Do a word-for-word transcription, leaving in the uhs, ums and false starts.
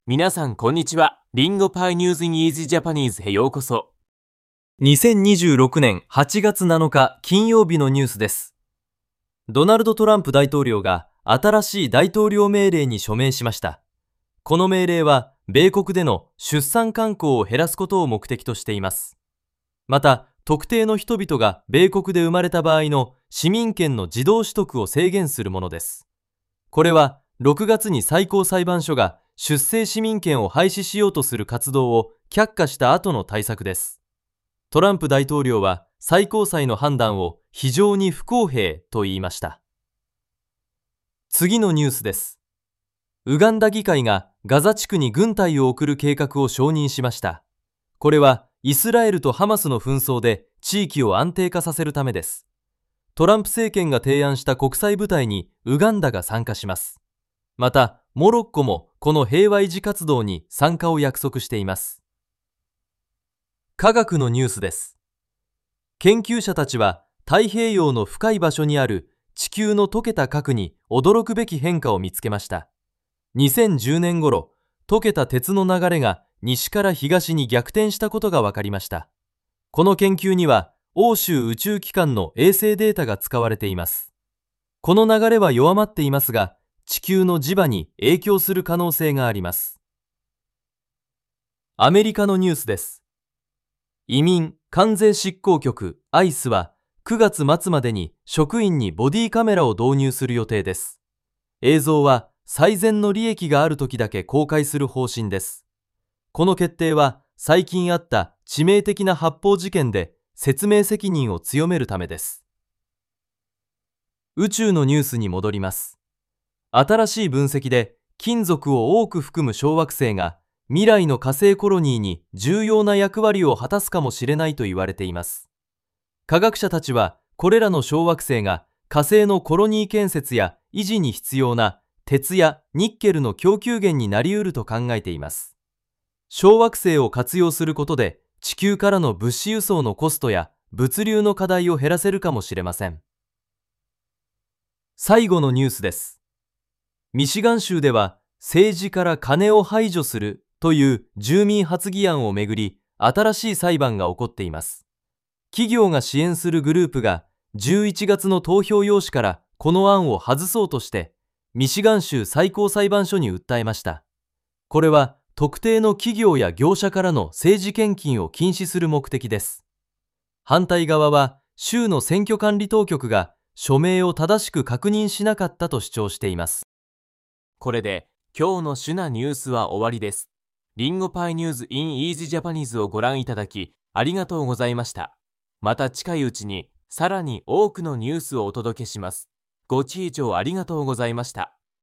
皆さんこんにちは。リンゴパイニュース in Easy Japanese へようこそ。 にせんにじゅうろくねんはちがつなのか金曜日のニュースです。ドナルド・トランプ大統領が新しい大統領命令に署名しました。この命令は米国での出産慣行を減らすことを目的としています。また、特定の人々が米国で生まれた場合の市民権の自動取得を制限するものです。これはろくがつに最高裁判所が出生市民権を廃止しようとする活動を却下した後の対策です。トランプ大統領は最高裁の判断を非常に不公平と言いました。次のニュースです。ウガンダ議会がガザ地区に軍隊を送る計画を承認しました。これはイスラエルとハマスの紛争で地域を安定化させるためです。トランプ政権が提案した国際部隊にウガンダが参加します。また、モロッコもこの平和維持活動に参加を約束しています。科学のニュースです。研究者たちは太平洋の深い場所にある地球の溶けた核に驚くべき変化を見つけました。にせんじゅうねん頃、溶けた鉄の流れが西から東に逆転したことが分かりました。この研究には欧州宇宙機関の衛星データが使われています。この流れは弱まっていますが、地球の磁場に影響する可能性があります。アメリカのニュースです。移民関税執行局 アイス はくがつ末までに職員にボディカメラを導入する予定です。映像は最善の利益がある時だけ公開する方針です。この決定は最近あった致命的な発砲事件で説明責任を強めるためです。宇宙のニュースに戻ります。新しい分析で金属を多く含む小惑星が未来の火星コロニーに重要な役割を果たすかもしれないと言われています。科学者たちはこれらの小惑星が火星のコロニー建設や維持に必要な鉄やニッケルの供給源になり得ると考えています。小惑星を活用することで地球からの物資輸送のコストや物流の課題を減らせるかもしれません。最後のニュースです。ミシガン州では政治から金を排除するという住民発議案をめぐり新しい裁判が起こっています。企業が支援するグループがじゅういちがつの投票用紙からこの案を外そうとしてミシガン州最高裁判所に訴えました。これは特定の企業や業者からの政治献金を禁止する目的です。反対側は州の選挙管理当局が署名を正しく確認しなかったと主張しています。 これで今日の主なニュースは終わりです。リンゴパイニュース in Easy Japanese をご覧いただきありがとうございました。また近いうちにさらに多くのニュースをお届けします。ご視聴ありがとうございました。